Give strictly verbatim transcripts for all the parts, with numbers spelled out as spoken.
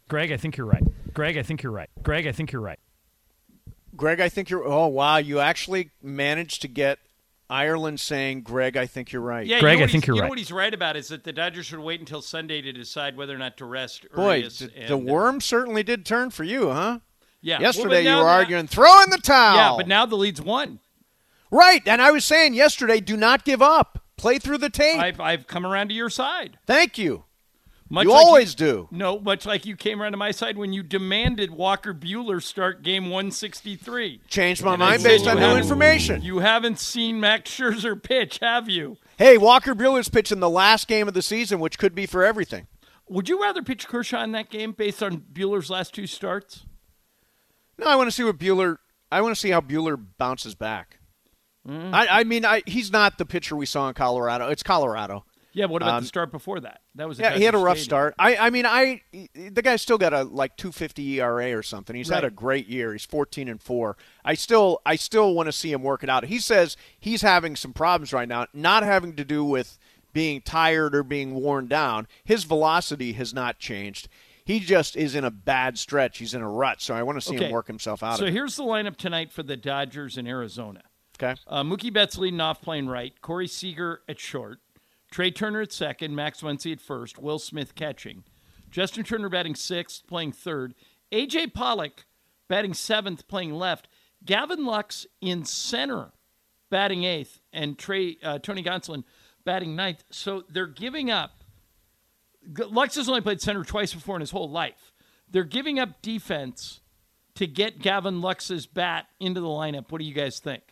Greg, I think you're right. Greg, I think you're right. Greg, I think you're right. Greg, I think you're – oh, wow. You actually managed to get Ireland saying, Greg, I think you're right. Yeah, Greg, you know I think you're you right. know what he's right about is that the Dodgers should wait until Sunday to decide whether or not to rest Boy, Urias the, and, the worm certainly did turn for you, huh? Yeah. Yesterday well, you were now, arguing, throw in the towel. Yeah, but now the lead's won. Right, and I was saying yesterday, do not give up. Play through the tape. I've, I've come around to your side. Thank you. Much you like always you, do. No, much like you came around to my side when you demanded Walker Buehler start game one sixty-three. Changed my And mind said based you on new haven't- information. You haven't seen Max Scherzer pitch, have you? Hey, Walker Buehler's pitching the last game of the season, which could be for everything. Would you rather pitch Kershaw in that game based on Buehler's last two starts? No, I want to see what Buehler – I want to see how Buehler bounces back. Mm. I, I mean, I, he's not the pitcher we saw in Colorado. It's Colorado. Yeah, what about Um, the start before that? That was a Yeah, he had a Dodger rough Stadium. start. I, I mean, I the guy's still got a like two fifty E R A or something. He's had Right. a great year. He's fourteen and four. I still I still want to see him work it out. He says he's having some problems right now, not having to do with being tired or being worn down. His velocity has not changed. He just is in a bad stretch. He's in a rut, so I want to see Okay. him work himself out So of it. here's the lineup tonight for the Dodgers in Arizona. Okay. Uh, Mookie Betts leading off playing right. Corey Seager at short. Trey Turner at second. Max Muncy at first. Will Smith catching. Justin Turner batting sixth, playing third. A J Pollock batting seventh, playing left. Gavin Lux in center, batting eighth. And Trey uh, Tony Gonsolin batting ninth. So they're giving up. Lux has only played center twice before in his whole life. They're giving up defense to get Gavin Lux's bat into the lineup. What do you guys think?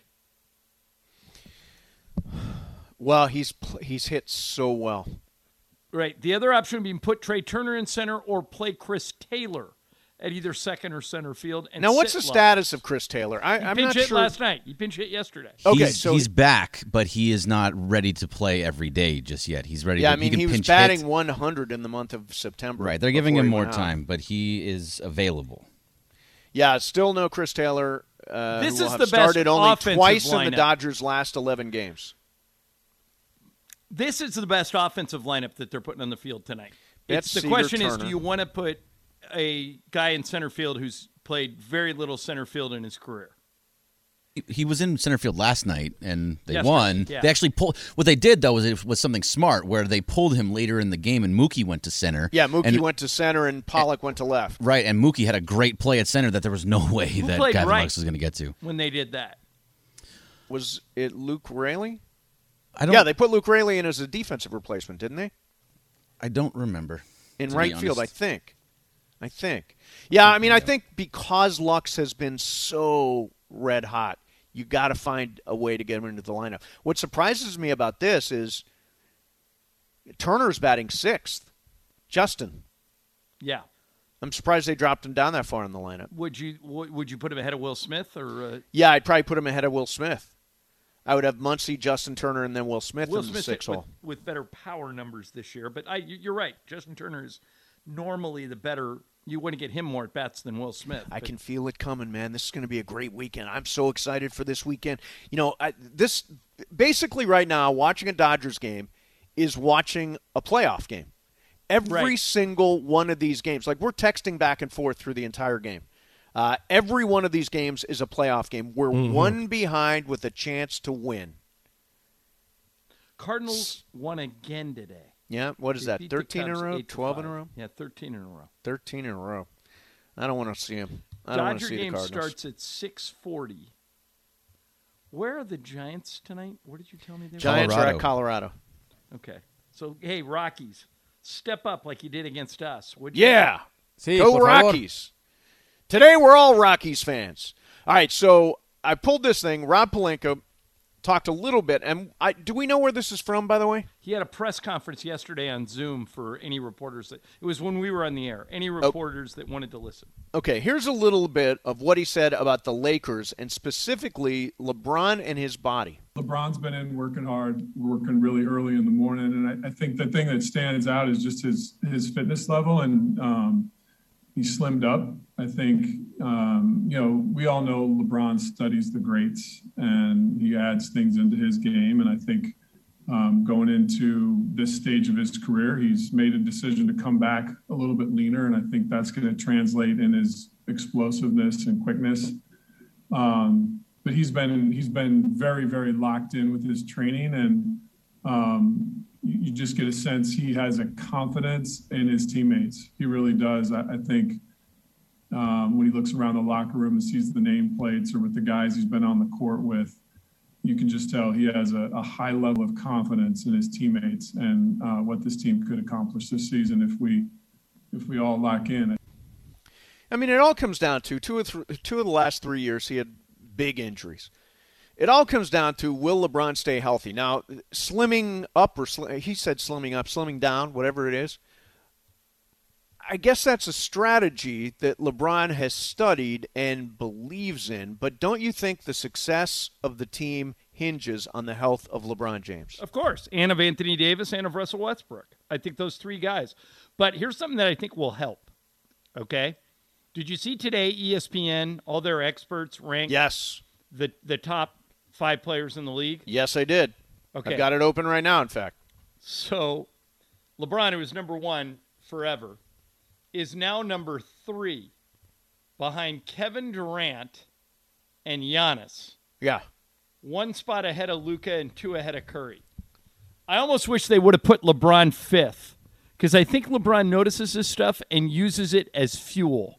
Well, he's pl- he's hit so well. Right. The other option would be put Trey Turner in center or play Chris Taylor at either second or center field. And Now, what's the sit Lux. status of Chris Taylor? I, He I'm pinch not hit sure. last night. He pinch hit yesterday. Okay, he's, so he's back, but he is not ready to play every day just yet. He's ready. Yeah, to, I mean, he, he, can was pinch batting hit. one hundred in the month of September. Right, they're giving before him he more went out. time, but he is available. Yeah, still no Chris Taylor. Uh, This who will is have the best started only offensive twice in lineup. the Dodgers' last eleven games. This is the best offensive lineup that they're putting on the field tonight. Betts, It's, the Seager, question is, Turner. do you want to put a guy in center field who's played very little center field in his career? He- He was in center field last night, and they Yesterday, won. yeah. They actually pulled. What they did though was it was something smart, where they pulled him later in the game, and Mookie went to center. Yeah, Mookie and, went to center and Pollock went to left. right, and Mookie had a great play at center that there was no way that played Gavin right? Lux was going to get to. When they did that. Was it Luke Raley? I don't. Yeah, they put Luke Raley in as a defensive replacement, didn't they? I don't remember. In to be right field, I honest. think. I think. Yeah, I mean, I think because Lux has been so red hot, you got to find a way to get him into the lineup. What surprises me about this is Turner's batting sixth. Justin. Yeah. I'm surprised they dropped him down that far in the lineup. Would you would would you put him ahead of Will Smith or uh, Yeah, I'd probably put him ahead of Will Smith. I would have Muncy, Justin Turner, and then Will Smith Will in the Smith six with, hole. with better power numbers this year? But I, you- you're right. Justin Turner is normally the better. You want to get him more at bats than Will Smith. I but- can feel it coming, man. This is going to be a great weekend. I'm so excited for this weekend. You know, I, this basically right now, watching a Dodgers game is watching a playoff game. Every Right. single one of these games, like we're texting back and forth through the entire game. Uh, every one of these games is a playoff game. We're Mm-hmm. one behind with a chance to win. Cardinals won again today. Yeah, what is They that, beat the thirteen in a Cubs row, eight to twelve in a five. row? Yeah, thirteen in a row. thirteen in a row. I don't want to see them. I don't want to Dodger see the game Cardinals. starts at six forty. Where are the Giants tonight? Where did you tell me they were? Giants are Colorado. at Colorado. Okay. So, hey, Rockies, step up like you did against us. Would you? Yeah. Sí, Go por favor. Rockies. Today we're all Rockies fans. All right, so I pulled this thing. Rob Pelinka talked a little bit. And I, do we know where this is from, by the way? He had a press conference yesterday on Zoom for any reporters that it was when we were on the air. Any Oh. reporters that wanted to listen. Okay, here's a little bit of what he said about the Lakers and specifically LeBron and his body. LeBron's been in working hard, working really early in the morning, and I, I think the thing that stands out is just his his fitness level, and um, he slimmed up. I think um, you know we all know LeBron studies the greats, and he adds things into his game, and I think um, going into this stage of his career. He's made a decision to come back a little bit leaner, and I think that's going to translate in his explosiveness and quickness. Um, but he's been he's been very, very locked in with his training, and um, you, you just get a sense he has a confidence in his teammates. He really does. I, I think um, when he looks around the locker room and sees the nameplates or with the guys he's been on the court with, you can just tell he has a, a high level of confidence in his teammates and uh, what this team could accomplish this season if we if we all lock in. I mean, it all comes down to two of, th- two of the last three years he had big injuries. It all comes down to, will LeBron stay healthy? Now, slimming up, or sl- he said slimming up, slimming down, whatever it is, I guess that's a strategy that LeBron has studied and believes in, but don't you think the success of the team hinges on the health of LeBron James? Of course, and of Anthony Davis and of Russell Westbrook. I think those three guys. But here's something that I think will help, okay? Did you see today E S P N, all their experts ranked Yes. the, the top five players in the league? Yes, I did. Okay. I've got it open right now, in fact. So LeBron, who was number one forever, is now number three behind Kevin Durant and Giannis. Yeah. One spot ahead of Luka and two ahead of Curry. I almost wish they would have put LeBron fifth because I think LeBron notices this stuff and uses it as fuel.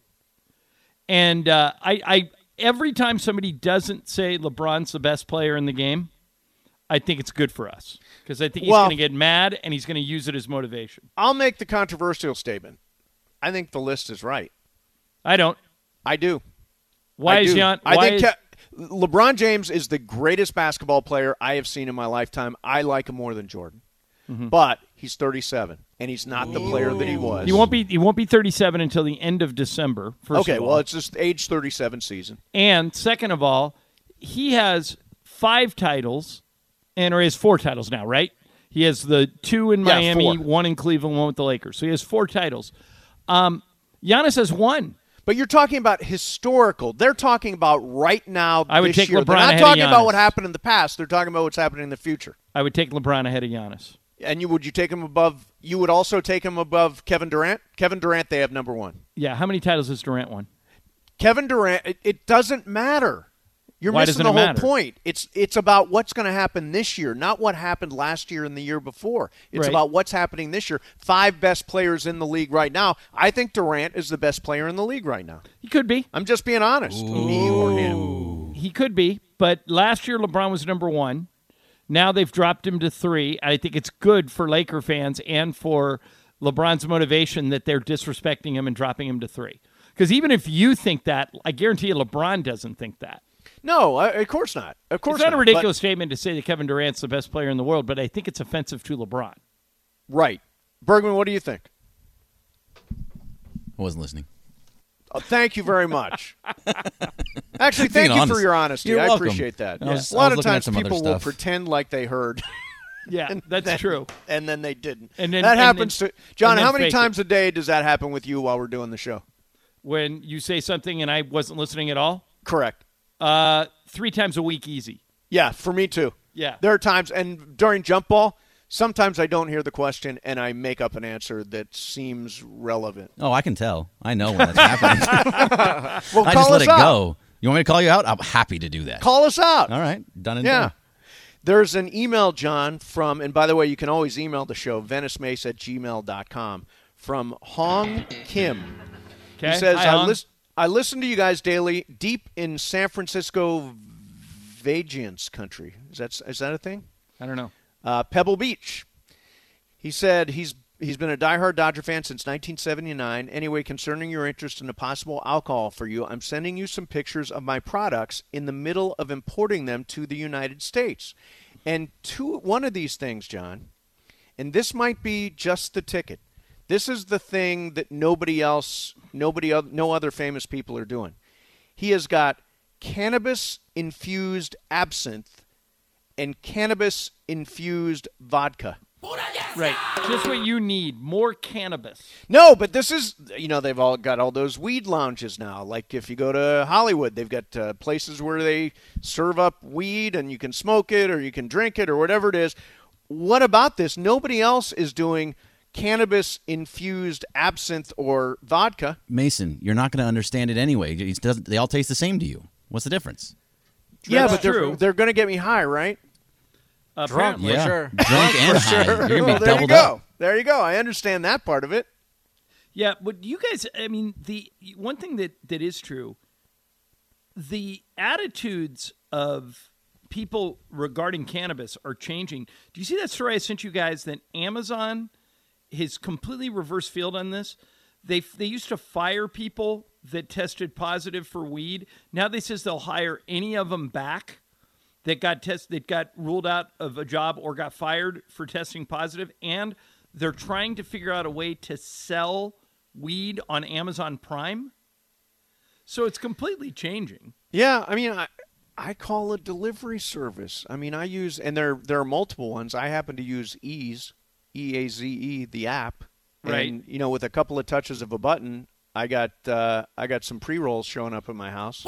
And uh, I, I every time somebody doesn't say LeBron's the best player in the game, I think it's good for us because I think he's Well- going to get mad and he's going to use it as motivation. I'll make the controversial statement. I think the list is right. I don't. I do. Why I is do. Gian? I why think is, Ke- LeBron James is the greatest basketball player I have seen in my lifetime. I like him more than Jordan. Mm-hmm. But he's thirty-seven, and he's not the player that he was. he won't be. He won't be thirty-seven until the end of December. First Okay, of all. well, it's just age thirty-seven season. And second of all, he has five titles, and or he has four titles now, right? He has the two in Yeah, Miami, four. one in Cleveland, one with the Lakers. So he has four titles. Um, Giannis has one. But you're talking about historical. They're talking about right now. I would this take year. LeBron They're not ahead of talking about Giannis. what happened in the past. They're talking about what's happening in the future. I would take LeBron ahead of Giannis. And you would you take him above? You would also take him above Kevin Durant. Kevin Durant, they have number one. Yeah, how many titles has Durant won? Kevin Durant, it, it doesn't matter. You're Why missing doesn't the it whole matter? point. It's it's about what's going to happen this year, not what happened last year and the year before. It's Right. about what's happening this year. Five best players in the league right now. I think Durant is the best player in the league right now. He could be. I'm just being honest. Me or him. He could be. But last year, LeBron was number one. Now they've dropped him to three. I think it's good for Laker fans and for LeBron's motivation that they're disrespecting him and dropping him to three. Because even if you think that, I guarantee you LeBron doesn't think that. No, uh, of course not. Of course It's not a but- ridiculous statement to say that Kevin Durant's the best player in the world, but I think it's offensive to LeBron. Right. Bergman, what do you think? I wasn't listening. Oh, thank you very much. Actually, thank Being you for honest. your honesty. You're I welcome. appreciate that. I was- A lot I was of looking at times some other people will stuff. pretend like they heard. Yeah, And that's then- true. And then they didn't. And then- that and happens then- to John. and then How many fake times it. a day does that happen with you while we're doing the show? When you say something and I wasn't listening at all, Correct. uh, three times a week, easy. Yeah, for me too. Yeah. There are times, and during jump ball, sometimes I don't hear the question and I make up an answer that seems relevant. Oh, I can tell. I know when that's happening. Well, I call just let us it out. go. You want me to call you out? I'm happy to do that. Call us out. All right. Done and Yeah. done. There's an email, John, from, and by the way, you can always email the show, venice mace at gmail dot com, from Hong Kim. Okay. He says, Hi, I, Hong. lis- I listen to you guys daily deep in San Francisco Vagiance country. Is that, is that a thing? I don't know. Uh, Pebble Beach. He said he's he's been a diehard Dodger fan since nineteen seventy-nine. Anyway, concerning your interest in a possible alcohol for you, I'm sending you some pictures of my products in the middle of importing them to the United States. And two, one of these things, John, and this might be just the ticket. This is the thing that nobody else, nobody, oth- no other famous people are doing. He has got cannabis-infused absinthe and cannabis-infused vodka. Right. Just what you need. More cannabis. No, but this is, you know, they've all got all those weed lounges now. Like if you go to Hollywood, they've got uh, places where they serve up weed and you can smoke it or you can drink it or whatever it is. what about this? Nobody else is doing cannabis-infused absinthe or vodka. Mason, you're not going to understand it anyway. It doesn't, they all taste the same to you. What's the difference? Yeah, That's but they're, true. they're going to get me high, right? Apparently. Yeah, sure. drunk and high. You're going to Well, be there you doubled go. up. There you go. I understand that part of it. Yeah, but you guys, I mean, the one thing that, that is true, the attitudes of people regarding cannabis are changing. Do you see that story I sent you guys that Amazon has completely reversed field on this? They they used to fire people that tested positive for weed. Now they says they'll hire any of them back that got test that got ruled out of a job or got fired for testing positive, and they're trying to figure out a way to sell weed on Amazon Prime. So it's completely changing. Yeah, I mean, I, I call it delivery service. I mean, I use, and there there are multiple ones. I happen to use Eaze, E A Z E, the app. Right. And, you know, with a couple of touches of a button, I got uh, I got some pre-rolls showing up at my house.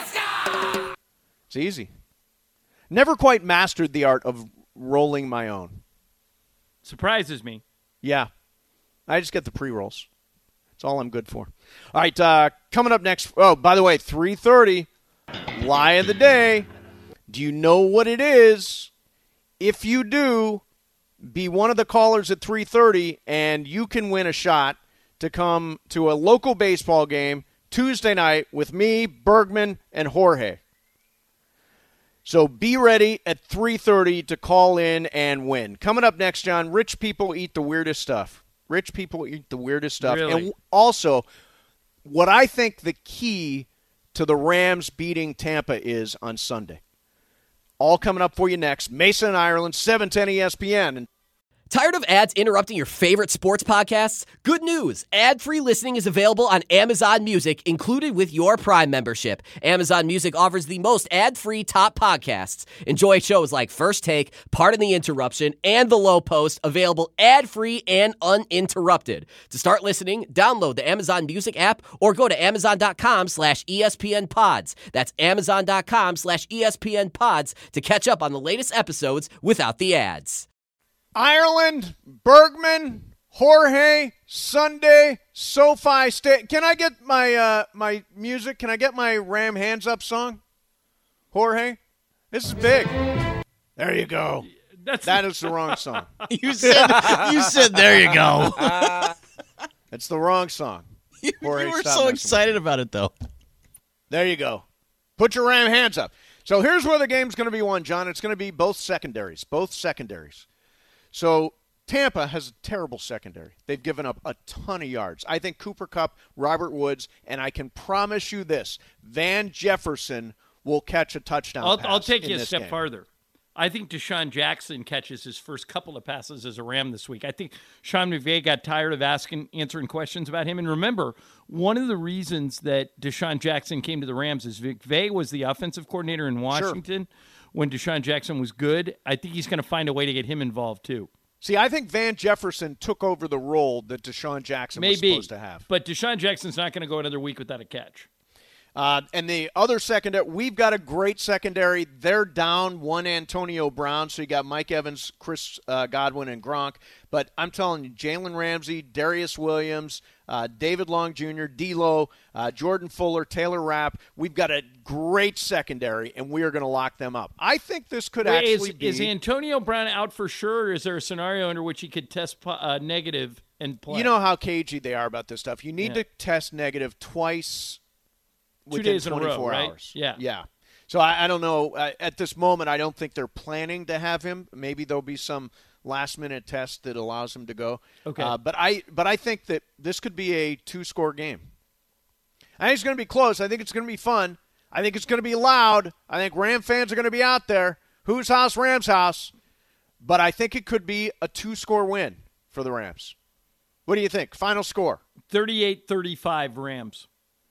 It's easy. Never quite mastered the art of rolling my own. Surprises me. Yeah. I just get the pre-rolls. That's all I'm good for. All right, uh, coming up next. Oh, by the way, three thirty, lie of the day. Do you know what it is? If you do, be one of the callers at three thirty, and you can win a shot to come to a local baseball game Tuesday night with me, Bergman, and Jorge. So be ready at three thirty to call in and win. Coming up next, John, rich people eat the weirdest stuff. Rich people eat the weirdest stuff. Really? And also, what I think the key to the Rams beating Tampa is on Sunday. All coming up for you next. Mason and Ireland, seven ten E S P N. And Tired of ads interrupting your favorite sports podcasts? Good news! Ad-free listening is available on Amazon Music, included with your Prime membership. Amazon Music offers the most ad-free top podcasts. Enjoy shows like First Take, Pardon the Interruption, and The Low Post, available ad-free and uninterrupted. To start listening, download the Amazon Music app or go to amazon.com slash ESPN pods. That's amazon.com slash ESPN pods to catch up on the latest episodes without the ads. Ireland, Bergman, Jorge, Sunday, SoFi State. Can I get my uh, my music? Can I get my Ram Hands Up song? Jorge? This is big. There you go. That's That is the wrong song. You said, you said, there you go. It's the wrong song. You, Jorge, you were stop so messing excited about it, though. There you go. Put your Ram hands up. So here's where the game's going to be won, John. It's going to be both secondaries. Both secondaries. So Tampa has a terrible secondary. They've given up a ton of yards. I think Cooper Kupp, Robert Woods, and I can promise you this, Van Jefferson will catch a touchdown I'll, pass I'll take in you a this step game. farther. I think Deshaun Jackson catches his first couple of passes as a Ram this week. I think Sean McVay got tired of asking, answering questions about him. And remember, one of the reasons that Deshaun Jackson came to the Rams is McVay was the offensive coordinator in Washington when Deshaun Jackson was good. I think he's going to find a way to get him involved too. See, I think Van Jefferson took over the role that Deshaun Jackson was Maybe, supposed to have. but Deshaun Jackson's not going to go another week without a catch. Uh, and the other secondary, we've got a great secondary. They're down one Antonio Brown, so you got Mike Evans, Chris uh, Godwin, and Gronk. But I'm telling you, Jalen Ramsey, Darius Williams, uh, David Long Junior, D'Lo, uh, Jordan Fuller, Taylor Rapp. We've got a great secondary, and we are going to lock them up. I think this could Wait, actually is, be. is Antonio Brown out for sure, or is there a scenario under which he could test po- uh, negative and play? You know how cagey they are about this stuff. You need Yeah. to test negative twice Two within days in a row, twenty-four right? hours. Yeah. Yeah. So I, I don't know. Uh, at this moment, I don't think they're planning to have him. Maybe there'll be some last-minute test that allows him to go. Okay. Uh, but I, but I think that this could be a two-score game. I think it's going to be close. I think it's going to be fun. I think it's going to be loud. I think Ram fans are going to be out there. Whose house? Rams' house. But I think it could be a two-score win for the Rams. What do you think? Final score? thirty-eight thirty-five Rams.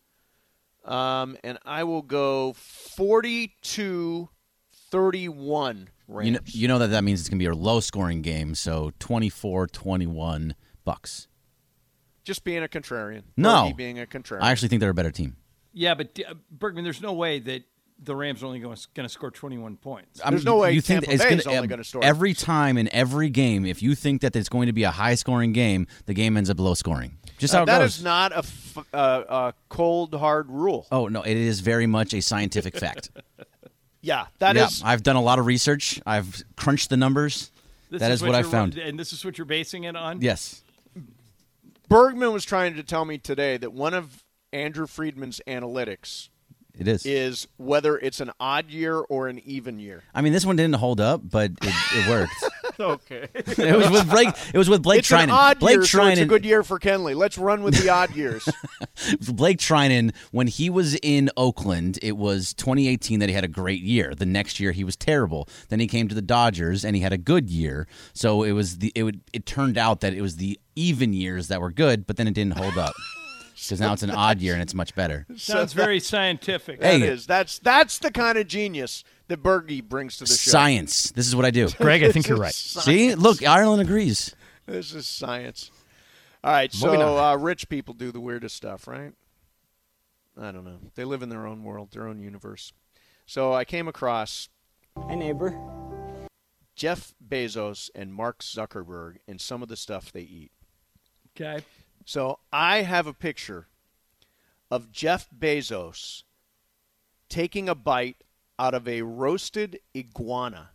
Um, and I will go forty-two thirty-one Rams. You know, you know that that means it's going to be a low-scoring game, so twenty-four twenty-one Bucks. Just being a contrarian. No. Berkey being a contrarian. I actually think they're a better team. Yeah, but uh, Bergman, there's no way that the Rams are only going to score twenty-one points. There's no way you think Tampa that Bay it's is gonna, only going to score. every time in every game. If you think that it's going to be a high-scoring game, the game ends up low-scoring. Just how Uh, it that goes. is not a, f- uh, a cold, hard rule. Oh no, it is very much a scientific fact. Yeah, that yeah, is. I've done a lot of research. I've crunched the numbers. This that is, what I you're- found. And this is what you're basing it on? Yes. Bergman was trying to tell me today that one of Andrew Friedman's analytics It is. is whether it's an odd year or an even year. I mean, this one didn't hold up, but it, it worked. Okay. It was with Blake. It was with Blake It's Trinan. an odd Blake year, so it's a Trinan- good year for Kenley. Let's run with the odd years. Blake Trinan, when he was in Oakland, it was twenty eighteen that he had a great year. The next year he was terrible. Then he came to the Dodgers and he had a good year. So it was the it would it turned out that it was the even years that were good, but then it didn't hold up. Because now it's an odd year and it's much better. Sounds very scientific. That Hey. is. That's that's the kind of genius that Bergie brings to the show. Science. This is what I do. Greg, I think you're right. See, look, Ireland agrees. This is science. All right, Moving so on. uh, rich people do the weirdest stuff, right? I don't know. They live in their own world, their own universe. So I came across Hi, neighbor. Jeff Bezos and Mark Zuckerberg and some of the stuff they eat. Okay. So I have a picture of Jeff Bezos taking a bite out of a roasted iguana.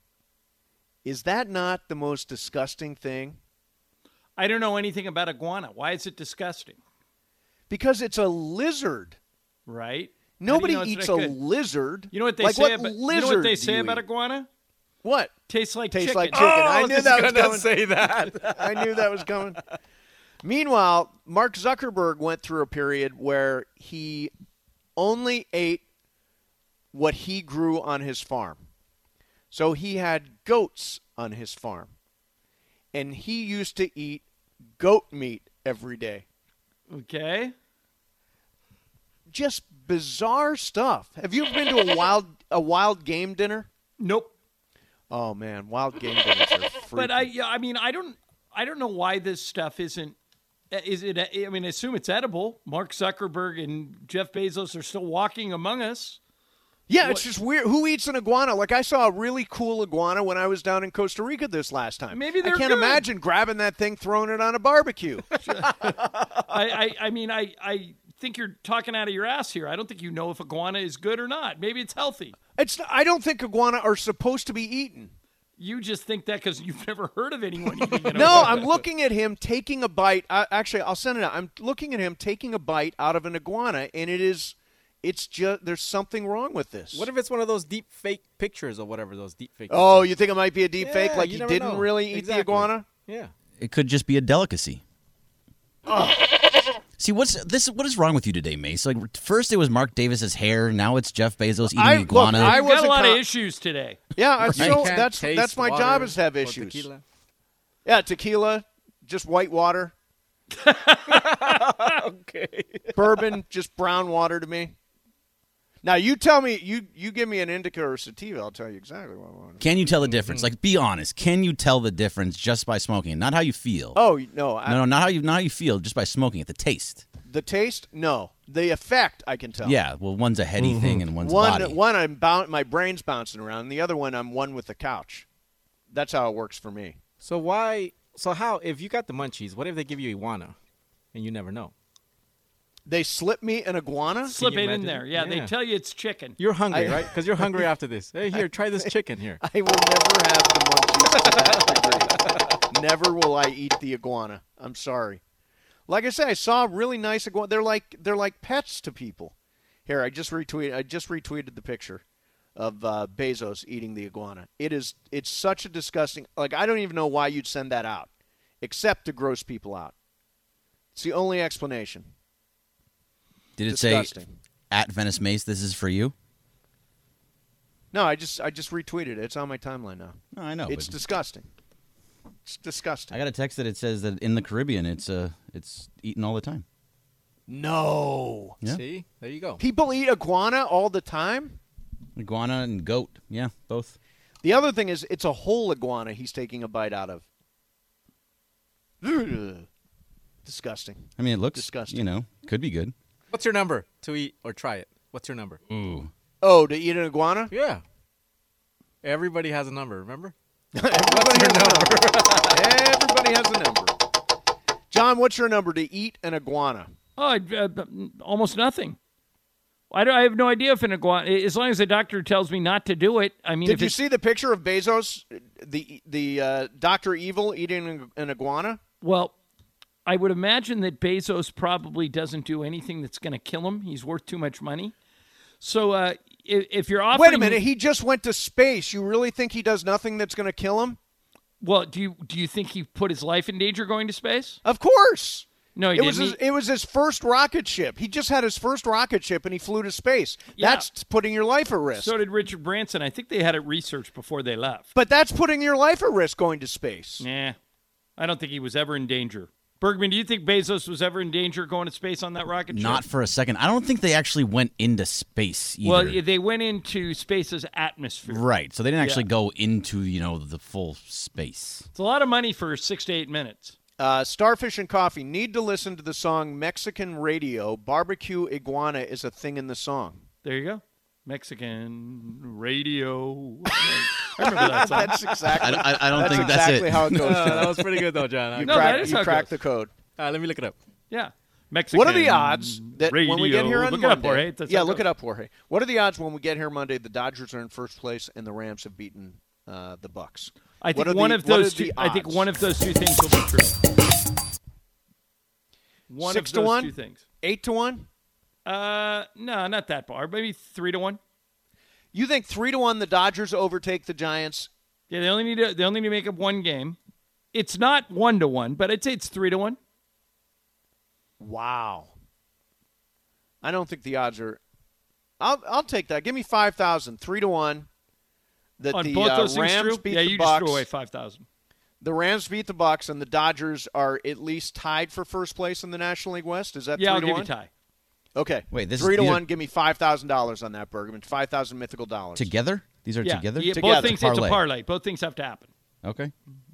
Is that not the most disgusting thing? I don't know anything about iguana. Why is it disgusting? Because it's a lizard. Right? Nobody How do you know it's eats not a good? lizard. You know what they like say what about lizard you know what they do say you about eat? iguana? What? Tastes like Tastes chicken. like chicken. I knew that was coming. say that. I knew that was coming. Meanwhile, Mark Zuckerberg went through a period where he only ate what he grew on his farm. So he had goats on his farm. And he used to eat goat meat every day. Okay. Just bizarre stuff. Have you ever been to a wild a wild game dinner? Nope. Oh man, wild game dinners are freaky. But I, yeah, I mean, I don't, I don't know why this stuff isn't. Is it? I mean, I assume it's edible. Mark Zuckerberg and Jeff Bezos are still walking among us. Yeah, it's just weird. Who eats an iguana? Like, I saw a really cool iguana when I was down in Costa Rica this last time. Maybe I they're can't good. imagine grabbing that thing, throwing it on a barbecue. I, I, I mean, I, I think you're talking out of your ass here. I don't think you know if iguana is good or not. Maybe it's healthy. It's. I don't think iguana are supposed to be eaten. You just think that because you've never heard of anyone eating an No, iguana. I'm looking at him taking a bite. Uh, actually, I'll send it out. I'm looking at him taking a bite out of an iguana, and it is. It's just there's something wrong with this. What if it's one of those deep fake pictures or whatever those deep fake? Oh, you think it might be a deep Yeah, fake? Like you he never didn't know. really eat Exactly. the iguana? Yeah. It could just be a delicacy. See, what's this? What is wrong with you today, Mace? Like, first it was Mark Davis's hair, now it's Jeff Bezos eating I- look, iguana. I You've got a wasn't lot of con- issues today. Yeah, I still, Can't that's taste that's my water job is to have or issues. tequila. Yeah, tequila, just white water. Okay. Bourbon, just brown water to me. Now you tell me, you you give me an indica or sativa, I'll tell you exactly what I want. Can you tell the difference? Like, be honest. Can you tell the difference just by smoking it? Not how you feel. Oh no, I, No, no, not how you not how you feel, just by smoking it. The taste. the taste, no, the effect I can tell. Yeah, well, one's a heady thing and one's one body. one I'm bound, my brain's bouncing around. The other one I'm one with the couch. That's how it works for me. So why? So how? If you got the munchies, what if they give you iguana, and you never know? They slip me an iguana. Slip you it in imagine? there. Yeah, they Yeah. tell you it's chicken. You're hungry, I- right? Because you're hungry after this. Hey, here, try this chicken here. I will never have the munchies to that degree. Never will I eat the iguana. I'm sorry. Like I said, I saw a really nice iguana. They're like they're like pets to people. Here, I just retweeted. I just retweeted the picture of uh, Bezos eating the iguana. It is. It's such a disgusting. Like I don't even know why you'd send that out, except to gross people out. It's the only explanation. Did it Disgusting. say at Venice Mace? This is for you. No, I just I just retweeted it. It's on my timeline now. No, I know. It's but disgusting. It's disgusting. I got a text that it says that in the Caribbean, it's uh, it's eaten all the time. No. Yeah. See, there you go. People eat iguana all the time? Iguana and goat. Yeah, both. The other thing is, it's a whole iguana he's taking a bite out of. Ugh. Disgusting. I mean, it looks Disgusting. You know, could be good. What's your number to eat or try it? What's your number? Ooh, Oh, to eat an iguana? Yeah. Everybody has a number, remember? Everybody has a number. Everybody has a number. John, what's your number to eat an iguana? Oh, uh, almost nothing. I, don't, I have no idea if an iguana, as long as the doctor tells me not to do it. I mean, Did if you it's, see the picture of Bezos, the the uh, Doctor Evil eating an iguana? well, I would imagine that Bezos probably doesn't do anything that's going to kill him. He's worth too much money. So uh, if, if you're offering, Wait a minute, he just went to space. You really think he does nothing that's going to kill him? well, do you do you think he put his life in danger going to space? Of course. No, he It didn't. was his, He- it was his first rocket ship. He just had his first rocket ship and he flew to space. Yeah. That's putting your life at risk. so did Richard Branson. I think they had it researched before they left. but that's putting your life at risk going to space. Nah, I don't think he was ever in danger. Bergman, do you think Bezos was ever in danger going to space on that rocket ship? Not for a second. I don't think they actually went into space either. Well, they went into space's atmosphere. right. So they didn't actually Yeah. go into, you know, the full space. It's a lot of money for six to eight minutes. Uh, Starfish and Coffee need to listen to the song Mexican Radio. Barbecue iguana is a thing in the song. There you go. Mexican radio. I remember that song. That's exactly. I, I, I don't that's think that's exactly it. how it goes. Uh, John. that was pretty good, though, John. You No, cracked, that is you how it cracked goes. the code. Uh, let me look it up. Yeah. Mexican What are the odds that radio. when we get here on look Monday? it up, Jorge. That's yeah, how it look goes. it up, Jorge. What are the odds when we get here Monday? The Dodgers are in first place and the Rams have beaten uh, the Bucks. I What think are one the- of what are those the two. I think odds? one of those two things will be true. One Six of to those one? two things. Eight to one. Uh, no, not that far. Maybe three to one. You think three to one the Dodgers overtake the Giants? Yeah, they only need to. They only need to make up one game. It's not one to one, but I'd say it's three to one. Wow. I don't think the odds are. I'll I'll take that. Give me five thousand. Three to one. That On the both uh, those things, Rams true. beat Yeah, the you Bucks. just threw away five thousand. The Rams beat the Bucks, and the Dodgers are at least tied for first place in the National League West. Is that Yeah, three I'll to give one? you tie. Okay. Wait, this is- three to these are- one. Give me five thousand dollars on that, Bergman. Five thousand mythical dollars. Together? These are Yeah, together? yeah, Together. both things. It's a Parlay. parlay. Both things have to happen. Okay.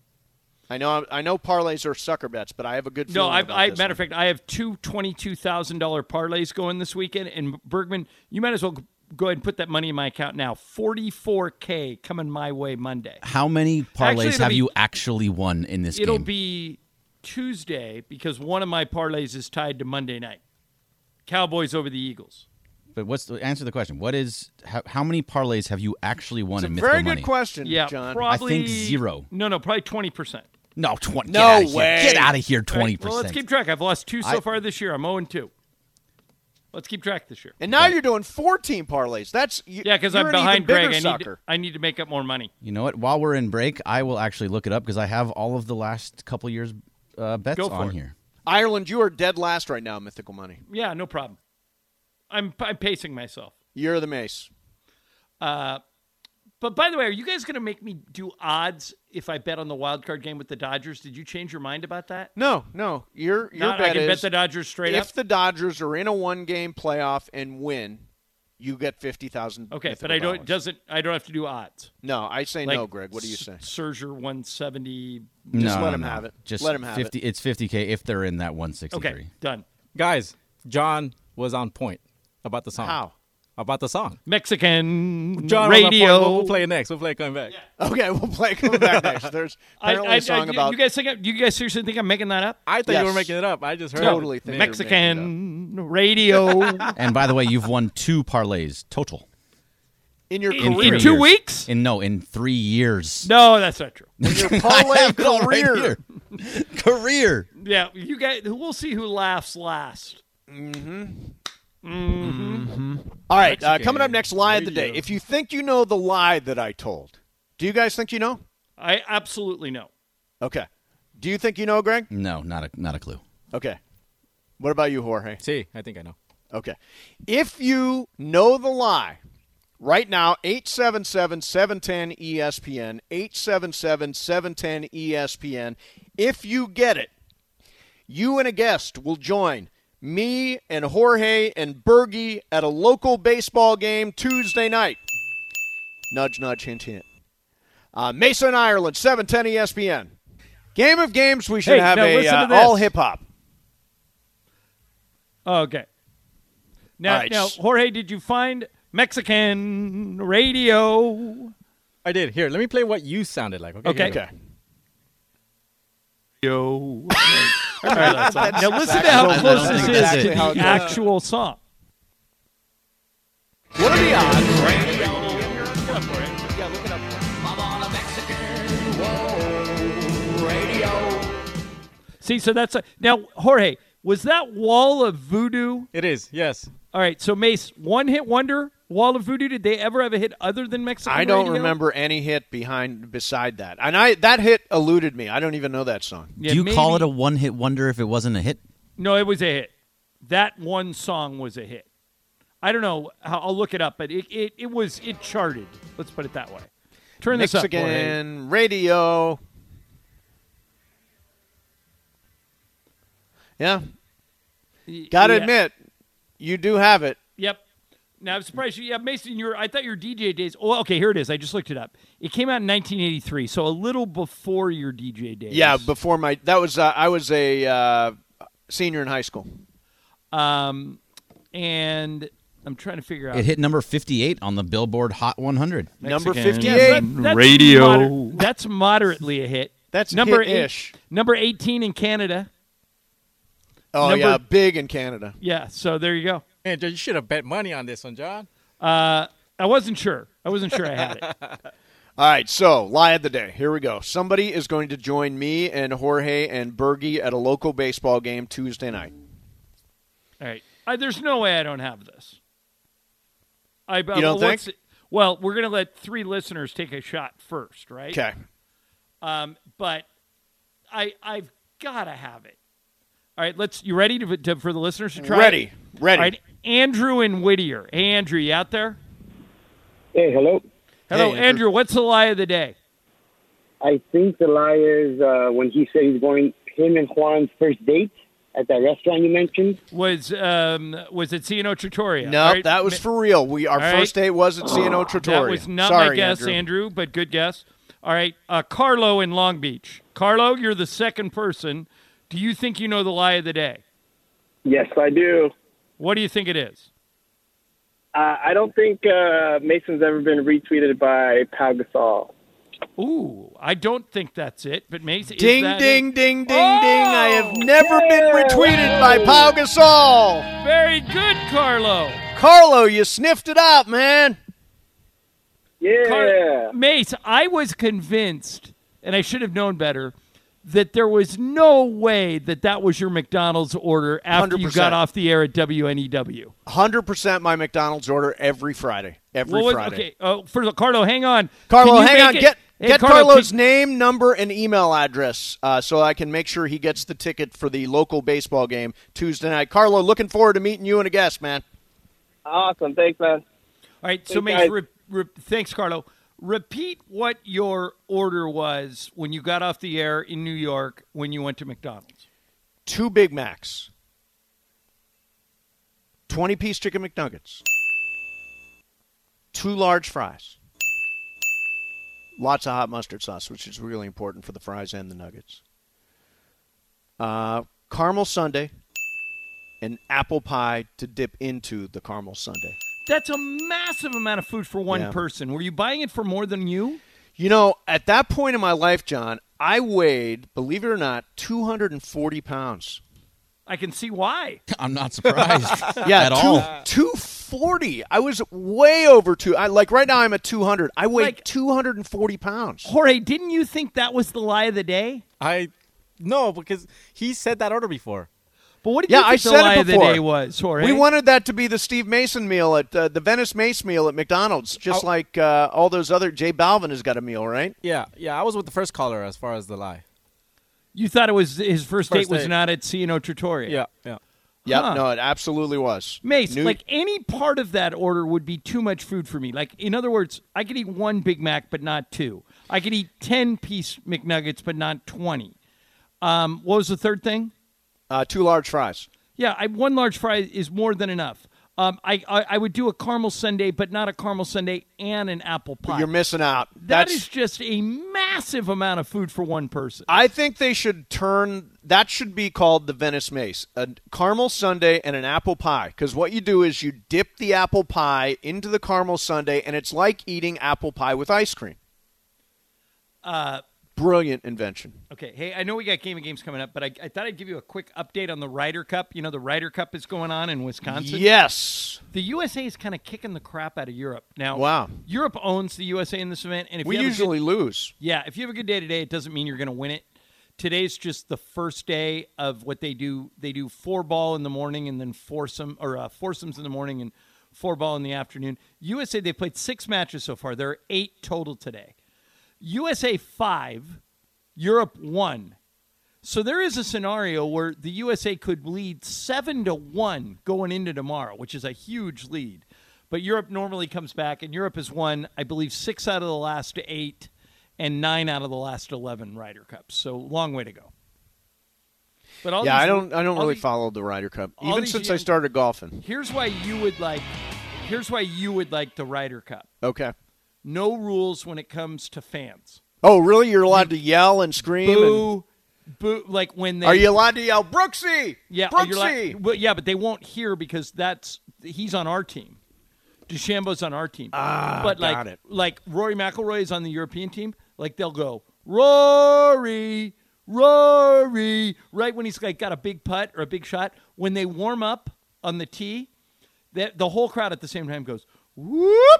I know. I know parlays are sucker bets, but I have a good No, feeling. I, about I this matter one. of fact, I have two twenty-two thousand dollar parlays going this weekend. And Bergman, you might as well go ahead and put that money in my account now. Forty-four k coming my way Monday. How many Actually, parlays it'll have be- you actually won in this It'll game? be Tuesday because one of my parlays is tied to Monday night. Cowboys over the Eagles. But what's the answer the question? What is how, how many parlays have you actually won It's a in mythical very money? good question, Yeah, John. probably zero. No, no, probably twenty percent. No, twenty. No get out of way. Here. Get out of here, All right, twenty well, let's percent. keep track. I've lost two so I- far this year. I'm zero and two. Let's keep track this year. And now you're doing fourteen parlays. That's you, Yeah, because you're I'm an even behind bigger Greg. I need, to, sucker. I need to make up more money. You know what? While we're in break, I will actually look it up because I have all of the last couple years uh, bets Go for on it. here. Ireland, you are dead last right now, mythical money. Yeah, no problem. I'm, I'm pacing myself. You're the mace. Uh, but by the way, are you guys going to make me do odds if I bet on the wild card game with the Dodgers? Did you change your mind about that? No, no. Your your Not, bet I can is bet the Dodgers straight if up. the Dodgers are in a one-game playoff and win, you get fifty thousand. Okay, but I don't. It doesn't. I don't have to do odds. No, I say Like no, Greg. What do you say? S- Scherzer one seventy. Just no, let no, him no. have it. Just Let him have fifty. It's fifty k if they're in that one sixty-three. Okay, done. Guys, John was on point about the song. How? About the song. Mexican John was on point. radio. We'll, we'll play it next. We'll play it coming back. Okay, we'll play coming back next. There's I, apparently I, a song I, about. you guys think? I- You guys seriously think I'm making that up? I thought Yes. you were making it up. I just heard Totally it. think you're making Mexican radio. And by the way, you've won two parlays total in your in, career. in two years. weeks? in no in three years. No, that's not true. In your parlay I have it all right career. here. Career. Yeah, you guys. We'll see who laughs last. All right, uh, coming up next, lie of the day. Radio. If you think you know the lie that I told, do you guys think you know? I absolutely know. Okay. Do you think you know, Greg? No, not a not a clue. Okay. What about you, Jorge? See, I think I know. Okay. If you know the lie, right now, eight seven seven, seven one zero, E S P N, eight seven seven, seven one zero, E S P N. If you get it, you and a guest will join me and Jorge and Bergie at a local baseball game Tuesday night. Nudge, nudge, hint, hint. Uh, Mason, Ireland, seven ten E S P N. Game of games, we should Hey, have now a listen to uh, this. all hip-hop. Okay. Now, All right. now, Jorge, did you find Mexican radio. I did. Here, let me play what you sounded like. Okay. Okay. Here we go. Okay. Yo. All right, now listen to how I close don't this think is that's to it. the actual song. What are the odds? See, so that's a, now, Jorge, was that Wall of Voodoo? It is. Yes. All right, so Mace, one hit wonder, Wall of Voodoo. Did they ever have a hit other than Mexican I don't radio? remember any hit behind beside that, and I that hit eluded me. I don't even know that song. Yeah, Do you call maybe- it a one-hit wonder if it wasn't a hit? No, it was a hit. That one song was a hit. I don't know. How, I'll look it up, but it, it, it was it charted. Let's put it that way. Turn this up, Jorge. Mexican radio. Yeah, gotta Yeah. admit, you do have it. Yep. Now I'm surprised you. Yeah, Mason, you're. I thought your D J days. Oh, okay. Here it is. I just looked it up. It came out in nineteen eighty-three, so a little before your D J days. Yeah, before my that was uh, I was a uh, senior in high school. Um, and I'm trying to figure out. It hit number fifty-eight on the Billboard Hot one hundred. Number Mexican fifty-eight. that's Radio. moder- that's moderately a hit. That's number hit-ish. eight. Number eighteen in Canada. Oh Number- yeah, big in Canada. Yeah. So there you go. Man, you should have bet money on this one, John. Uh, I wasn't sure. I wasn't sure I had it. All right, so lie of the day. Here we go. Somebody is going to join me and Jorge and Bergie at a local baseball game Tuesday night. All right. I, there's no way I don't have this. I, You don't think? what's- Well, we're going to let three listeners take a shot first, right? Okay. Um, but I, I've got to have it. All right, let's. You ready to, to for the listeners to try? Ready. it? Ready. All right, Andrew in Whittier. Hey, Andrew, you out there? Hey, hello. Hello, Hey, Andrew. Andrew. What's the lie of the day? I think the lie is uh, when he said he's going, him and Juan's first date at that restaurant you mentioned. Was um was it C N O Trattoria? No, All right, that was ma- for real. We our All first right. date was at C N O Trattoria. That was not Sorry, my guess, Andrew. Andrew. but good guess. All right, uh, Carlo in Long Beach. Carlo, you're the second person. Do you think you know the lie of the day? Yes, I do. What do you think it is? Uh, I don't think uh, Mason's ever been retweeted by Pau Gasol. Ooh, I don't think that's it. But Mace, is Ding, that ding, it? ding, ding, ding. Oh! I have never been retweeted by Pau Gasol. Very good, Carlo. Carlo, you sniffed it out, man. Yeah. Car- Mace, I was convinced, and I should have known better, that there was no way that that was your McDonald's order after one hundred you percent. got off the air at W N E W. one hundred percent my McDonald's order every Friday. Every What was- Friday. Okay, oh, for the Carlo, hang on. Carlo, Can you hang make on. it- Get Hey, get Carlo, Carlo's can- name, number, and email address uh, so I can make sure he gets the ticket for the local baseball game Tuesday night. Carlo, looking forward to meeting you and a guest, man. Awesome. Thanks, man. All right, so Hey, Mace, guys. re- re- thanks, Carlo. Repeat what your order was when you got off the air in New York when you went to McDonald's. Two Big Macs, twenty-piece chicken McNuggets, two large fries, lots of hot mustard sauce, which is really important for the fries and the nuggets, uh, caramel sundae, and apple pie to dip into the caramel sundae. That's a massive amount of food for one Yeah. person. Were you buying it for more than you? You know, at that point in my life, John, I weighed, believe it or not, two hundred forty pounds. I can see why. I'm not surprised Yeah, at two, all. two forty. I was way over two. I like right now. I'm at two hundred. I weigh Like- two hundred and forty pounds. Jorge, didn't you think that was the lie of the day? I no, because he said that order before. But what did Yeah, you think I the said lie it of the before. day was, Jorge? We wanted that to be the Steve Mason meal at uh, the Venice Mace meal at McDonald's, just Oh. like uh, all those other. Jay Balvin has got a meal, right? Yeah, yeah. I was with the first caller as far as the lie. You thought it was his first, First date was date. not at C N O Trattoria. Yeah, yeah. Yep. Huh. No, it absolutely was. Mace, New- like any part of that order would be too much food for me. Like, in other words, I could eat one Big Mac, but not two. I could eat ten-piece McNuggets, but not twenty. Um, what was the third thing? uh, two large fries. Yeah, I, one large fry is more than enough. Um, I, I I would do a caramel sundae, but not a caramel sundae and an apple pie. You're missing out. That That's is just a massive amount of food for one person. I think they should turn that should be called the Venice Mace, a caramel sundae and an apple pie. Because what you do is you dip the apple pie into the caramel sundae, and it's like eating apple pie with ice cream. Uh, Brilliant invention. Okay, hey, I know we got Game of Games coming up, but I, I thought I'd give you a quick update on the Ryder Cup. You know, the Ryder Cup is going on in Wisconsin. Yes. The U S A is kind of kicking the crap out of Europe. Now, Wow. Europe owns the U S A in this event. And if We you have a usually good, lose. Yeah, if you have a good day today, it doesn't mean you're going to win it. Today's just the first day of what they do. They do four ball in the morning and then foursome, or uh, foursomes in the morning and four ball in the afternoon. U S A, they've played six matches so far. There are eight total today. U S A five, Europe one. So there is a scenario where the U S A could lead seven to one going into tomorrow, which is a huge lead. But Europe normally comes back, and Europe has won, I believe, six out of the last eight and nine out of the last eleven Ryder Cups. So long way to go. But all Yeah, these, I don't I don't all really these- follow the Ryder Cup, all even these since young- I started golfing. Here's why you would like. Here's why you would like the Ryder Cup. Okay. No rules when it comes to fans. Oh, really? You're allowed to yell and scream? And, Boo, boo! Like when they are you allowed to yell, Brooksy? Yeah, oh, you're Brooksy! like, well, yeah, but they won't hear because that's he's on our team. DeChambeau's on our team. Ah, but like, got it. like Rory McIlroy is on the European team. Like they'll go Rory, Rory, right when he's like got a big putt or a big shot. When they warm up on the tee, that the whole crowd at the same time goes whoop,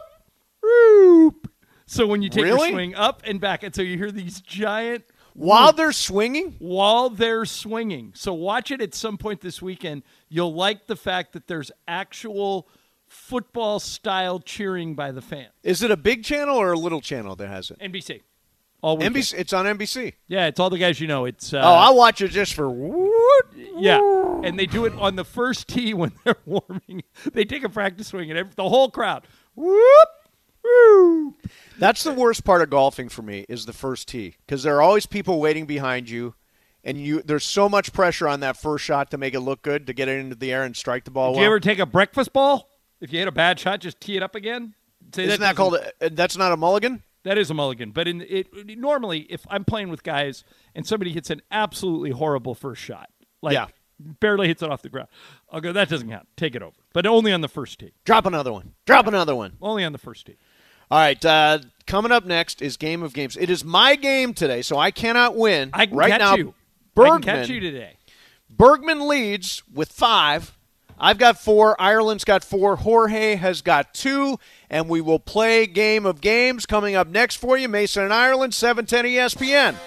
whoop. So when you take Really? your swing up and back, and so you hear these giant While whoops they're swinging? while they're swinging. So watch it at some point this weekend. You'll like the fact that there's actual football-style cheering by the fans. Is it a big channel or a little channel that has it? N B C. All weekend. N B C. It's on N B C. Yeah, it's all the guys you know. It's uh, oh, I'll watch it just for woot. yeah, and they do it on the first tee when they're warming. They take a practice swing, and every, the whole crowd whoop, whoop. That's the worst part of golfing for me is the first tee because there are always people waiting behind you, and you there's so much pressure on that first shot to make it look good, to get it into the air and strike the ball Do well. you ever take a breakfast ball? If you hit a bad shot, just tee it up again. Say Isn't that, doesn't- called a, that's not a mulligan? That is a mulligan, but in it, it normally, if I'm playing with guys and somebody hits an absolutely horrible first shot, like Yeah. barely hits it off the ground, I'll go, that doesn't count. Take it over, but only on the first tee. Drop another one. Drop another one. Only on the first tee. All right, uh, coming up next is Game of Games. It is my game today, so I cannot win. I can right catch now, you. Bergman, I can catch you today. Bergman leads with five. I've got four. Ireland's got four. Jorge has got two. And we will play Game of Games coming up next for you. Mason and Ireland, seven ten E S P N.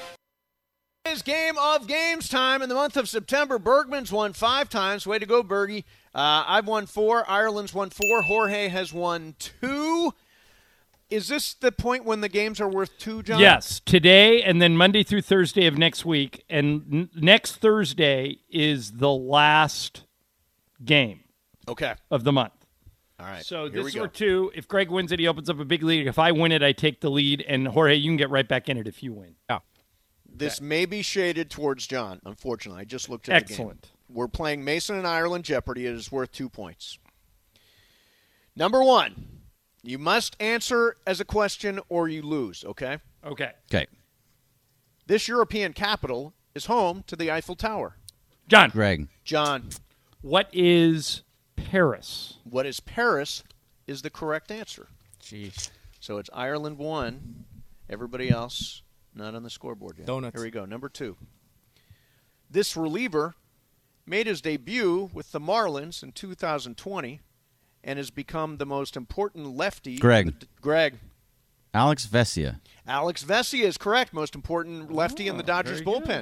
It is Game of Games time in the month of September. Bergman's won five times. Way to go, Bergie. Uh, I've won four. Ireland's won four. Jorge has won two. Is this the point when the games are worth two, John? Yes, today and then Monday through Thursday of next week. And n- next Thursday is the last game Okay. of the month. All right. So here this we is go. for two. If Greg wins it, he opens up a big lead. If I win it, I take the lead. And Jorge, you can get right back in it if you win. This may be shaded towards John, unfortunately. I just looked at Excellent. the game. We're playing Mason and Ireland Jeopardy. It is worth two points. Number one, you must answer as a question or you lose, okay? Okay. Okay. This European capital is home to the Eiffel Tower. John, Greg. John, what is Paris? what is Paris is the correct answer. Jeez. So it's Ireland one, everybody else not on the scoreboard yet. Donuts. Here we go, number two. This reliever made his debut with the Marlins in two thousand twenty and has become the most important lefty. Greg. in the- Greg. Alex Vesia. Alex Vesia is correct, most important lefty in the Dodgers very bullpen.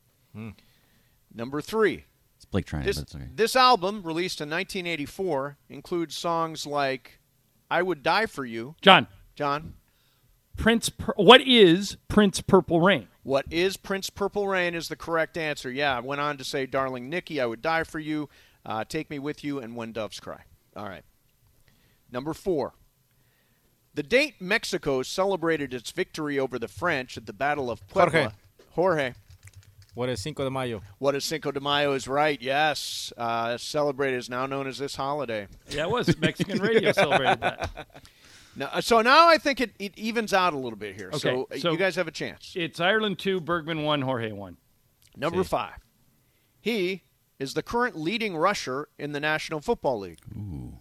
Number three. It's Blake trying, This, but it's okay. this album, released in nineteen eighty-four, includes songs like I Would Die For You. John, John, Prince. Pur- what is Prince Purple Rain? what is Prince Purple Rain is the correct answer. Yeah, I went on to say Darling Nikki, I Would Die For You, uh, Take Me With You, and When Doves Cry. All right. Number four. The date Mexico celebrated its victory over the French at the Battle of Puebla. Jorge. Jorge. What is Cinco de Mayo? What is Cinco de Mayo is right, yes. Uh, celebrated is now known as this holiday. Yeah, it was. Mexican radio celebrated that. No, so now I think it, it evens out a little bit here. Okay, so, uh, so- you guys have a chance. It's Ireland two, Bergman one, Jorge one. Number five. He is the current leading rusher in the National Football League. Ooh.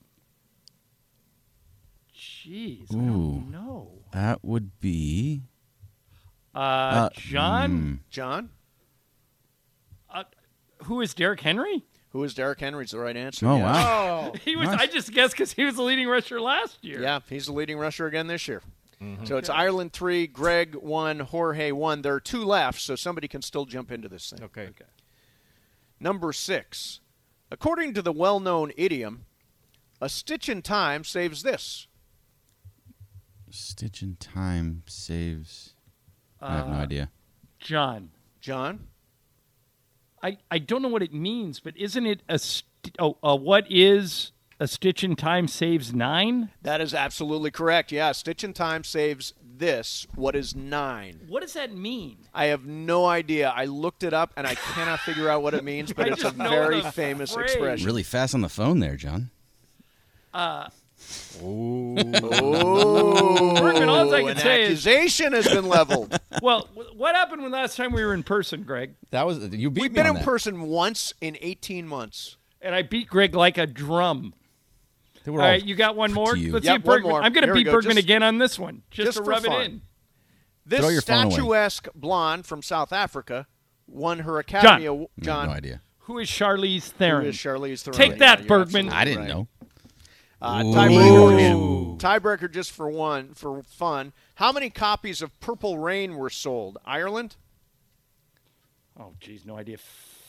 Jeez, I Ooh. don't know. That would be. Uh, Uh, John, John, uh, who is Derrick Henry? who is Derrick Henry's the right answer. Oh, Yes. wow. He was. I just guessed because he was the leading rusher last year. Yeah, he's the leading rusher again this year. So it's Ireland three, Greg one, Jorge one. There are two left, so somebody can still jump into this thing. Okay. Okay. Number six. According to the well-known idiom, a stitch in time saves this. Stitch in time saves. I have no Uh, idea. John, John? I, I don't know what it means, but isn't it a st- oh uh, what is a stitch in time saves nine? That is absolutely correct. Yeah, stitch in time saves this. What is nine? What does that mean? I have no idea. I looked it up, and I cannot figure out what it means, but I it's a just know very the famous phrase. expression. Really fast on the phone there, John. Uh, Oh, Bergman, all I can an say is, accusation has been leveled. well, wh- what happened when last time we were in person, Greg? That was you beat We've me been on in that. person once in eighteen months. And I beat Greg like a drum. They All were all right, you got one more? to you. Let's Yep, see if one Bergman. more. I'm going to Here we beat go. Bergman Just- again on this one, just, just to for rub fun. it in. This Throw your phone away. statuesque blonde from South Africa won her Academy Award. I have John, no idea. Who is Charlize who Theron? is Charlize Theron? Take that, Yeah, you're Bergman. absolutely I didn't right. know. Uh, Ooh. tiebreaker, tiebreaker just for one, for fun. How many copies of Purple Rain were sold? Ireland? Oh, geez, no idea.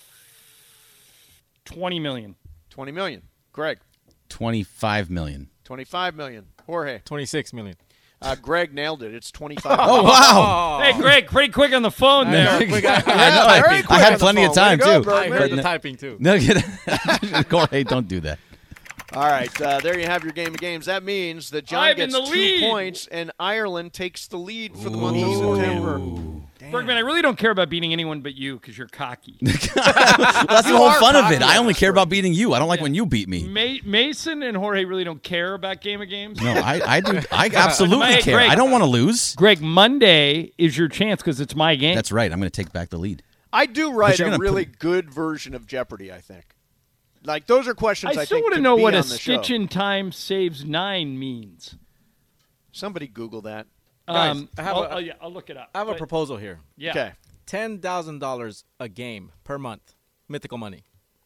twenty million. twenty million. Greg? Twenty-five million. twenty-five million. Jorge? twenty-six million. Uh, Greg nailed it. It's twenty-five. Oh wow! Hey, Greg, pretty quick on the phone there. I, Yeah, know, very I, quick I on had the plenty of phone. Way time to go, too. Bergman. I heard But the no- typing too. No, get Jorge, don't do that. All right, uh, there you have your game of games. That means that John I'm in gets the two lead. points and Ireland takes the lead for the month of September. Bergman, I really don't care about beating anyone but you because you're cocky. Well, that's the whole are fun of cocky it. I on only this care one. about beating you. I don't like when you beat me. Ma- Mason and Jorge really don't care about Game of Games. No, I, I do. I absolutely Hey, care. Greg. I don't want to lose. Greg, Monday is your chance because it's my game. That's right. I'm going to take back the lead. I do write you're a gonna really put- good version of Jeopardy, I think. Like, those are questions I, I still think want to could know be what a on the show. stitch in time saves nine means. Somebody Google that. Guys, um, I have I'll, a- I'll- yeah, I'll look it up. I have a But- proposal here. Yeah. Okay. Ten thousand dollars a game per month. Mythical money.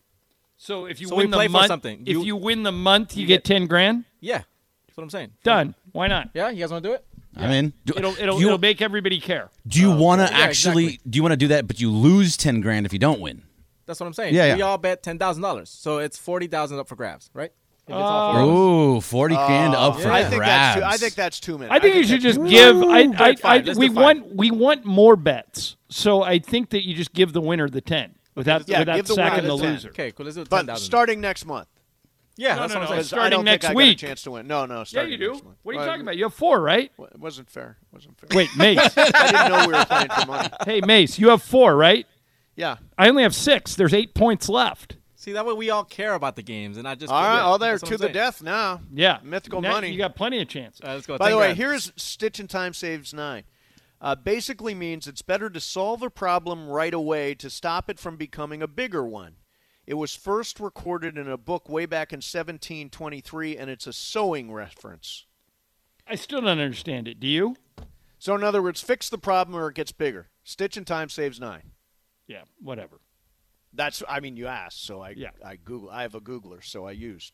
So if you So we win the play for month, something. if You- you win the month, you, you get get- ten grand. Yeah, that's what I'm saying. Done. Why not? Yeah, you guys want to do it? I'm in. Do, It'll it'll, do you, it'll make everybody care. do you want to yeah, actually? exactly. Do you want to do that? But you lose ten grand if you don't win. That's what I'm saying. Yeah, yeah. We all bet ten thousand dollars, so it's forty thousand up for grabs, right? If it's all Uh, four of us. Ooh, forty grand up for I think that's too, grabs. I think that's too many. I think you should that's just too give. I, I, bet I, five. Let's we do five. want we want more bets. So I think that you just give the winner the ten without Yeah, without give the winner sacking the the ten. loser. Okay, cool. Let's do ten But thousand. starting next month. Yeah, No, that's no, what no, I'm it's saying. I don't starting think next I got week. a chance to win. No, no, Yeah, starting you do. next month. What are you Well, talking about? You have four, right? Well, It wasn't fair. It wasn't fair. Wait, Mace. I didn't know we were playing for money. Hey, Mace, you have four, right? Yeah. I only have six. There's eight points left. See, that way we all care about the games, and I just All right. yeah, Oh, they're that's what to I'm the saying. death now. Yeah. Mythical Now money. You got plenty of chances. All right, let's go. By ten the way, grand. here's Stitch in Time Saves Nine. Uh, basically means it's better to solve a problem right away to stop it from becoming a bigger one. It was first recorded in a book way back in seventeen twenty-three, and it's a sewing reference. I still don't understand it. Do you? So, in other words, fix the problem or it gets bigger. Stitch in Time Saves Nine. Yeah, whatever. That's, I mean, you asked, so I, Yeah. I Google. I have a Googler, so I used.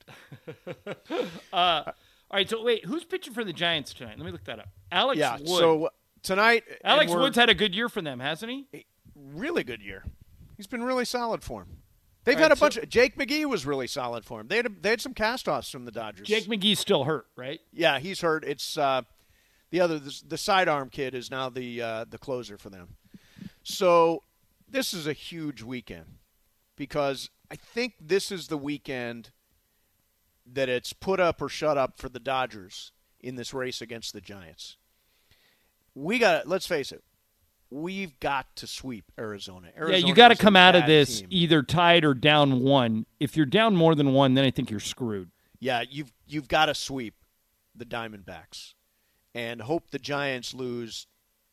Uh, all right, so wait, who's pitching for the Giants tonight? Let me look that up. Alex yeah. Wood. So tonight, and Alex we're- Wood's had a good year for them, hasn't he? really good year. He's been really solid for him. They've All had right, a bunch so- of Jake McGee was really solid for him. They had a, they had some cast-offs from the Dodgers. Jake McGee's still hurt, right? Yeah, he's hurt. It's uh, the other the, the sidearm kid is now the uh, the closer for them. So this is a huge weekend because I think this is the weekend that it's put up or shut up for the Dodgers in this race against the Giants. We got let's face it. We've got to sweep Arizona. Yeah, Arizona you got to is a come out of bad this team. either tied or down one. If you're down more than one, then I think you're screwed. Yeah, you've you've got to sweep. the Diamondbacks and hope the Giants lose.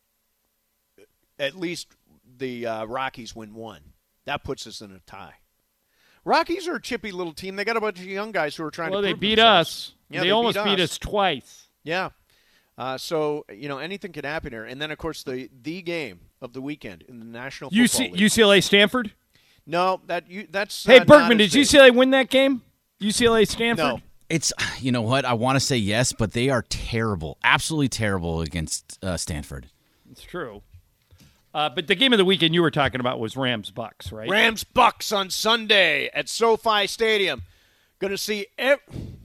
At least the uh, Rockies win one. That puts us in a tie. Rockies are a chippy little team. They got a bunch of young guys who are trying well, to they prove beat themselves. us. Yeah, they, they almost beat beat us. us twice. Yeah. Uh, so, you know, anything could happen here. And then, of course, the, the game of the weekend in the National Football U C, League. U C L A Stanford? No, that you, that's Hey, uh, Bergman, not did as U big. C L A win that game? U C L A Stanford? No. It's, you know what, I want to say yes, but they are terrible, absolutely terrible against uh, Stanford. It's true. Uh, but the game of the weekend you were talking about was Rams-Bucks, right? Rams Bucks on Sunday at SoFi Stadium. Going to see ev-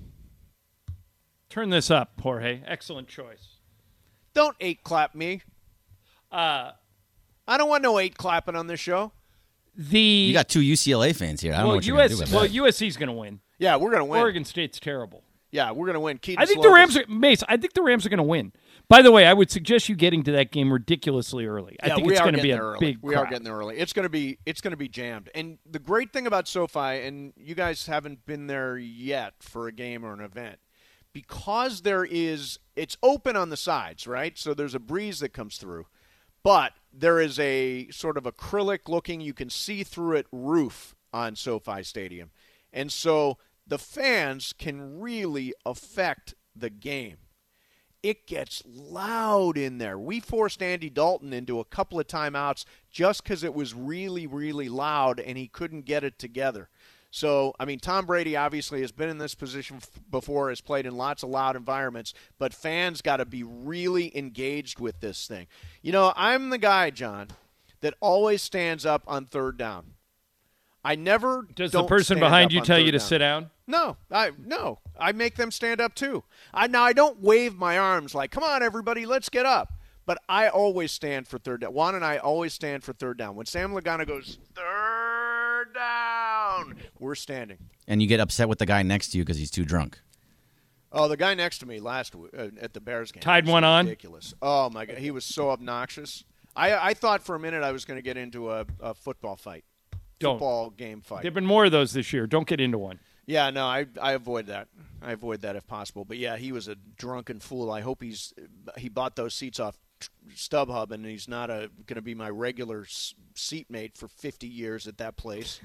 Turn this up, Jorge. Excellent choice. Don't eight clap me. Uh, I don't want no eight clapping on this show. the You got two U C L A fans here. I don't know well, what you're U S going to do with well, that. U S C's going to win. Yeah, we're going to win. Oregon State's terrible. Yeah, we're going to win. Keaton I think the Slovis. Rams are Mace. I think the Rams are going to win. By the way, I would suggest you getting to that game ridiculously early. I Yeah, think we it's are going to be getting a there early. big We crowd. are getting there early. It's going to be it's going to be jammed. And the great thing about SoFi, and you guys haven't been there yet for a game or an event, because there is it's open on the sides, right? So there's a breeze that comes through, but there is a sort of acrylic looking, you can see through it roof on SoFi Stadium, and so the fans can really affect the game. It gets loud in there. We forced Andy Dalton into a couple of timeouts just because it was really, really loud and he couldn't get it together. So, I mean, Tom Brady obviously has been in this position f- before, has played in lots of loud environments, but fans got to be really engaged with this thing. You know, I'm the guy, John, that always stands up on third down. I never Does the don't person stand behind up you on tell third you to down. sit down? No, I no. I make them stand up too. I now I don't wave my arms like, "Come on, everybody, let's get up." But I always stand for third down. Juan and I always stand for third down. When Sam Lagana goes third down, we're standing. And you get upset with the guy next to you because he's too drunk. Oh, the guy next to me last w- uh, at the Bears game Tied was one on? Ridiculous. Oh my God, he was so obnoxious. I I thought for a minute I was going to get into a, a football fight, Don't. football game fight. There have been more of those this year. Don't get into one. Yeah, no, I I avoid that. I avoid that if possible. But yeah, he was a drunken fool. I hope he's he bought those seats off StubHub and he's not a going to be my regular s- seatmate for fifty years at that place.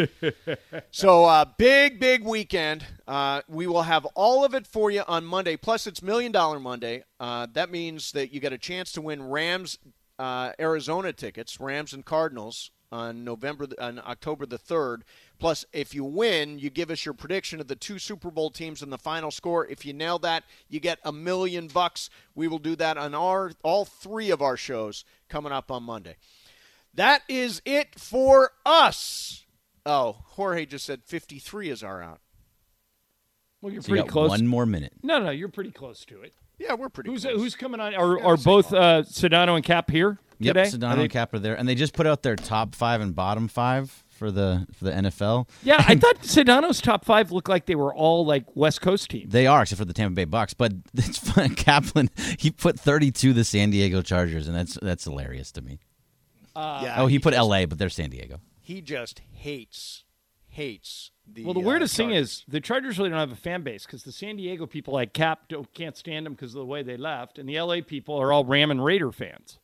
So uh, big big weekend. Uh, we will have all of it for you on Monday. Plus it's Million Dollar Monday. Uh, that means that you get a chance to win Rams uh, Arizona tickets, Rams and Cardinals on November on October the third. Plus, if you win, you give us your prediction of the two Super Bowl teams and the final score. If you nail that, you get a million bucks. We will do that on our all three of our shows coming up on Monday. That is it for us. Oh, Jorge just said fifty-three is our out. Well, you're So you pretty got close. one more minute. No, no, you're pretty close to it. Yeah, we're pretty Who's close. who's coming on? Are, Yeah, are same both call. uh, Sedano and Cap here Yep, today? Sedano Are they- and Cap are there, and they just put out their top five and bottom five for the for the N F L. Yeah, I thought Sedano's top five looked like they were all like West Coast teams. They are, except for the Tampa Bay Bucks. But it's fun. Kaplan, he put thirty-two the San Diego Chargers, and that's that's hilarious to me. Yeah, Oh, he put just, L A, but they're San Diego. He just hates hates the. Well, the uh, weirdest thing Chargers. is the Chargers really don't have a fan base because the San Diego people like Cap don't, can't stand them because of the way they left, and the L A people are all Ram and Raider fans.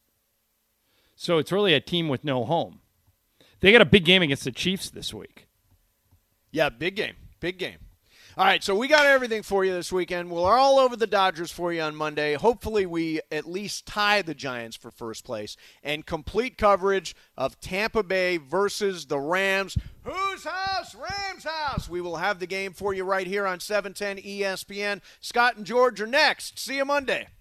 So it's really a team with no home. They got a big game against the Chiefs this week. Yeah, big game. Big game. All right, so we got everything for you this weekend. We're all over the Dodgers for you on Monday. Hopefully we at least tie the Giants for first place and complete coverage of Tampa Bay versus the Rams. Whose house? Rams house. We will have the game for you right here on seven ten E S P N. Scott and George are next. See you Monday.